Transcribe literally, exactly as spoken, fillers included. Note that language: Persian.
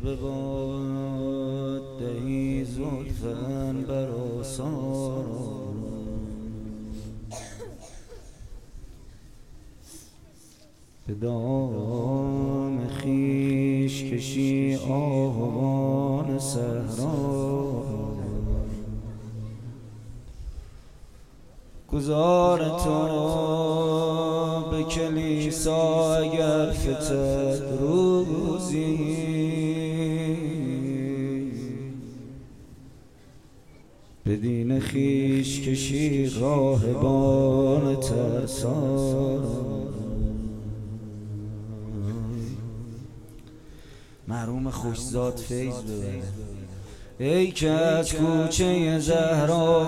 به باد دهی زلفن بر آثار به دام خویش کشی آهوان صحرا گذار تو را به کلیسا اگر فتد روزی به دین خویش کشی راهبان ترسا محروم خوشزاد فیض ببره ای که از کوچه زهرا